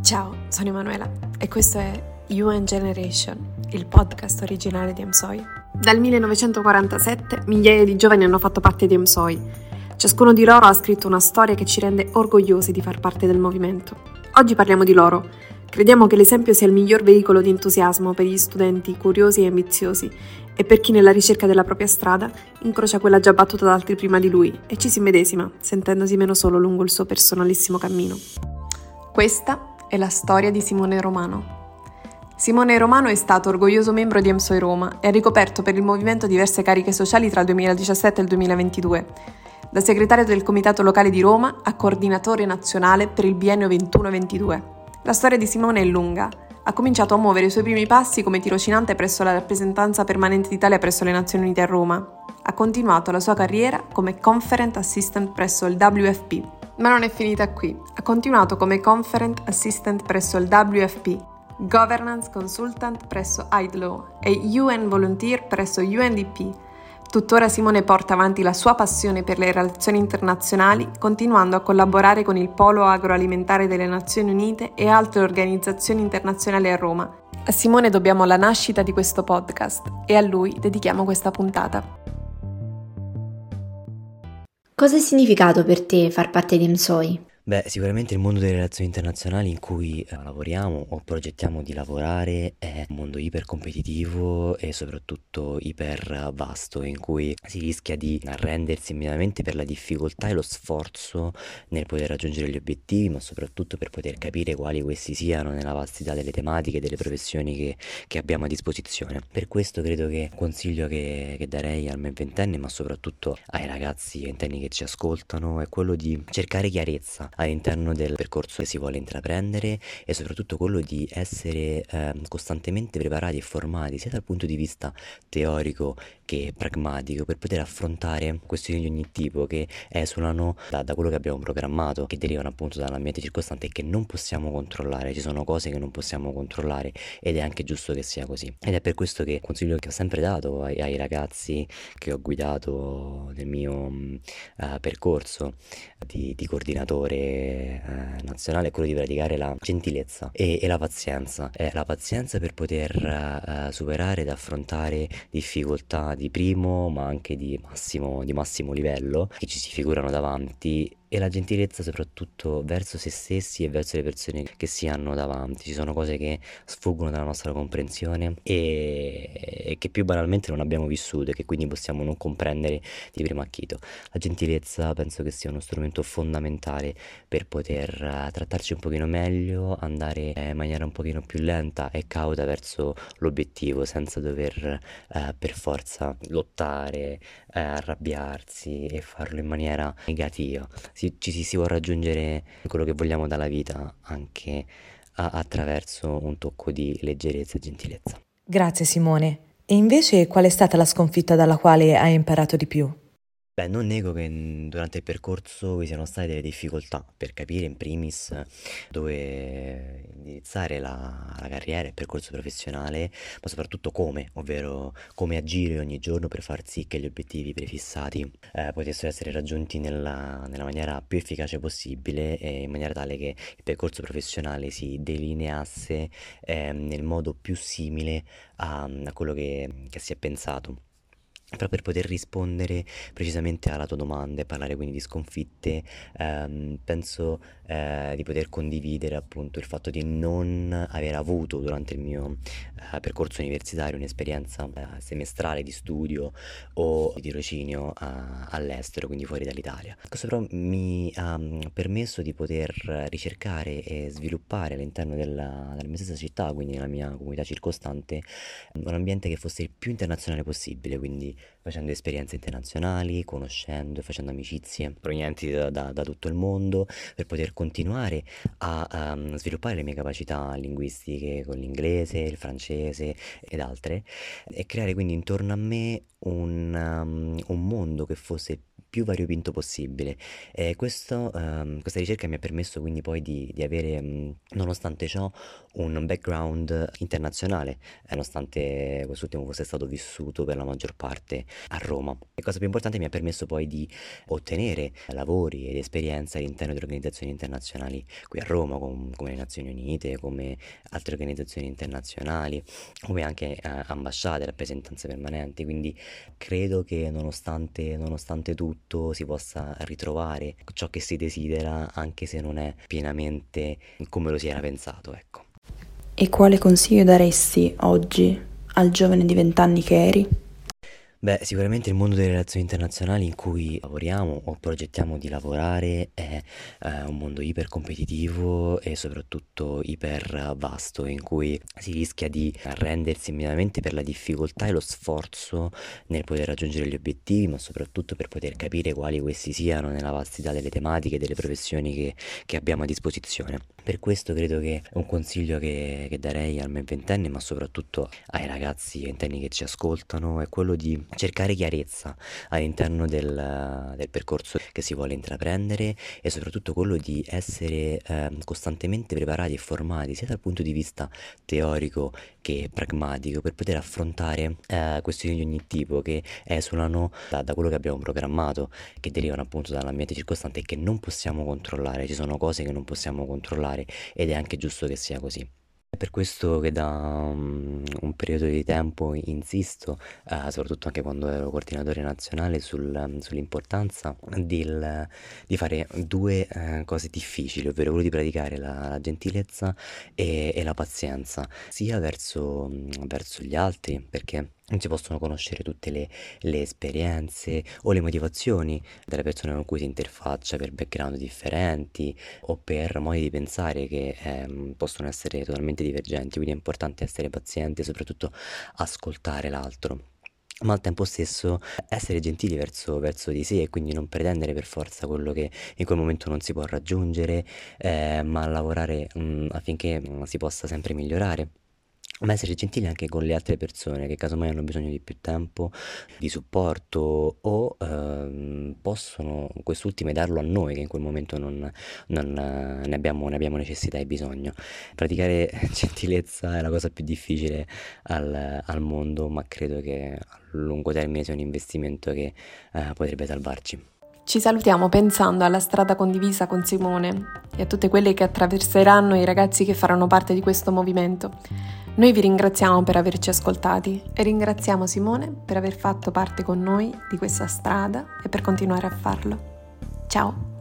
Ciao, sono Emanuela e questo è UN Generation, il podcast originale di EMSOI. Dal 1947 migliaia di giovani hanno fatto parte di EMSOI. Ciascuno di loro ha scritto una storia che ci rende orgogliosi di far parte del movimento. Oggi parliamo di loro. Crediamo che l'esempio sia il miglior veicolo di entusiasmo per gli studenti curiosi e ambiziosi e per chi nella ricerca della propria strada incrocia quella già battuta da altri prima di lui e ci si immedesima, sentendosi meno solo lungo il suo personalissimo cammino. Questa è la storia di Simone Romano. Simone Romano è stato orgoglioso membro di EMSOI Roma e ha ricoperto per il movimento diverse cariche sociali tra il 2017 e il 2022, da segretario del Comitato Locale di Roma a coordinatore nazionale per il biennio 21-22. La storia di Simone è lunga. Ha cominciato a muovere i suoi primi passi come tirocinante presso la rappresentanza permanente d'Italia presso le Nazioni Unite a Roma. Ha continuato la sua carriera come Conferent Assistant presso il WFP. Ma non è finita qui. Ha continuato come Conferent Assistant presso il WFP, Governance Consultant presso IDLO e UN Volunteer presso UNDP. Tuttora Simone porta avanti la sua passione per le relazioni internazionali, continuando a collaborare con il Polo Agroalimentare delle Nazioni Unite e altre organizzazioni internazionali a Roma. A Simone dobbiamo la nascita di questo podcast e a lui dedichiamo questa puntata. Cosa è significato per te far parte di EMSOI? Beh, sicuramente il mondo delle relazioni internazionali in cui lavoriamo o progettiamo di lavorare è un mondo iper competitivo e soprattutto iper vasto, in cui si rischia di arrendersi immediatamente per la difficoltà e lo sforzo nel poter raggiungere gli obiettivi, ma soprattutto per poter capire quali questi siano nella vastità delle tematiche e delle professioni che abbiamo a disposizione. Per questo credo che un consiglio che darei al me ventenne, ma soprattutto ai ragazzi ventenni che ci ascoltano, è quello di cercare chiarezza all'interno del percorso che si vuole intraprendere e soprattutto quello di essere costantemente preparati e formati sia dal punto di vista teorico che pragmatico per poter affrontare questioni di ogni tipo che esulano da quello che abbiamo programmato, che derivano appunto dall'ambiente circostante e che non possiamo controllare. Ci sono cose che non possiamo controllare ed è anche giusto che sia così. Ed è per questo che il consiglio che ho sempre dato ai ragazzi che ho guidato nel mio percorso di coordinatore nazionale è quello di praticare la gentilezza e la pazienza. La pazienza per poter superare ed affrontare difficoltà di primo ma anche di massimo livello che ci si figurano davanti, e la gentilezza soprattutto verso se stessi e verso le persone che si hanno davanti. Ci sono cose che sfuggono dalla nostra comprensione e che più banalmente non abbiamo vissuto e che quindi possiamo non comprendere di primo acchito. La gentilezza penso che sia uno strumento fondamentale per poter trattarci un pochino meglio, andare in maniera un pochino più lenta e cauta verso l'obiettivo senza dover per forza lottare, arrabbiarsi e farlo in maniera negativa. Ci si può raggiungere quello che vogliamo dalla vita anche attraverso un tocco di leggerezza e gentilezza. Grazie Simone. E invece qual è stata la sconfitta dalla quale hai imparato di più? Beh, non nego che durante il percorso vi siano state delle difficoltà per capire in primis dove indirizzare la carriera, il percorso professionale, ma soprattutto come, ovvero come agire ogni giorno per far sì che gli obiettivi prefissati potessero essere raggiunti nella maniera più efficace possibile e in maniera tale che il percorso professionale si delineasse nel modo più simile a quello che si è pensato. Però per poter rispondere precisamente alla tua domanda e parlare quindi di sconfitte, penso di poter condividere appunto il fatto di non aver avuto durante il mio percorso universitario un'esperienza semestrale di studio o di tirocinio all'estero, quindi fuori dall'Italia. Questo però mi ha permesso di poter ricercare e sviluppare all'interno della mia stessa città, quindi nella mia comunità circostante, un ambiente che fosse il più internazionale possibile, quindi facendo esperienze internazionali, conoscendo e facendo amicizie provenienti da tutto il mondo, per poter continuare a sviluppare le mie capacità linguistiche con l'inglese, il francese ed altre, e creare quindi intorno a me un mondo che fosse più variopinto possibile. Questa ricerca mi ha permesso quindi poi di avere, nonostante ciò, un background internazionale, nonostante quest'ultimo fosse stato vissuto per la maggior parte a Roma. E cosa più importante, mi ha permesso poi di ottenere lavori ed esperienze all'interno di organizzazioni internazionali qui a Roma, come le Nazioni Unite, come altre organizzazioni internazionali, come anche ambasciate, rappresentanze permanenti. Quindi credo che nonostante tutto si possa ritrovare ciò che si desidera, anche se non è pienamente come lo si era pensato, ecco. E quale consiglio daresti oggi al giovane di 20 anni che eri? Beh, sicuramente il mondo delle relazioni internazionali in cui lavoriamo o progettiamo di lavorare è un mondo iper competitivo e soprattutto iper vasto, in cui si rischia di arrendersi immediatamente per la difficoltà e lo sforzo nel poter raggiungere gli obiettivi, ma soprattutto per poter capire quali questi siano nella vastità delle tematiche e delle professioni che abbiamo a disposizione. Per questo credo che un consiglio che darei al me ventenne, ma soprattutto ai ragazzi ventenni che ci ascoltano, è quello di cercare chiarezza all'interno del percorso che si vuole intraprendere, e soprattutto quello di essere costantemente preparati e formati sia dal punto di vista teorico che pragmatico, per poter affrontare questioni di ogni tipo che esulano da quello che abbiamo programmato, che derivano appunto dall'ambiente circostante e che non possiamo controllare. Ci sono cose che non possiamo controllare ed è anche giusto che sia così. È per questo che da un periodo di tempo insisto, soprattutto anche quando ero coordinatore nazionale, sull'importanza di fare due cose difficili, ovvero quello di praticare la gentilezza e la pazienza, sia verso gli altri, perché non si possono conoscere tutte le esperienze o le motivazioni delle persone con cui si interfaccia, per background differenti o per modi di pensare che possono essere totalmente divergenti. Quindi è importante essere pazienti e soprattutto ascoltare l'altro, ma al tempo stesso essere gentili verso di sé, e quindi non pretendere per forza quello che in quel momento non si può raggiungere, ma lavorare affinché si possa sempre migliorare. Ma essere gentili anche con le altre persone che casomai hanno bisogno di più tempo, di supporto, o possono quest'ultime darlo a noi che in quel momento ne abbiamo necessità e bisogno. Praticare gentilezza è la cosa più difficile al mondo, ma credo che a lungo termine sia un investimento che potrebbe salvarci. Ci salutiamo pensando alla strada condivisa con Simone e a tutte quelle che attraverseranno i ragazzi che faranno parte di questo movimento. Noi vi ringraziamo per averci ascoltati e ringraziamo Simone per aver fatto parte con noi di questa strada e per continuare a farlo. Ciao!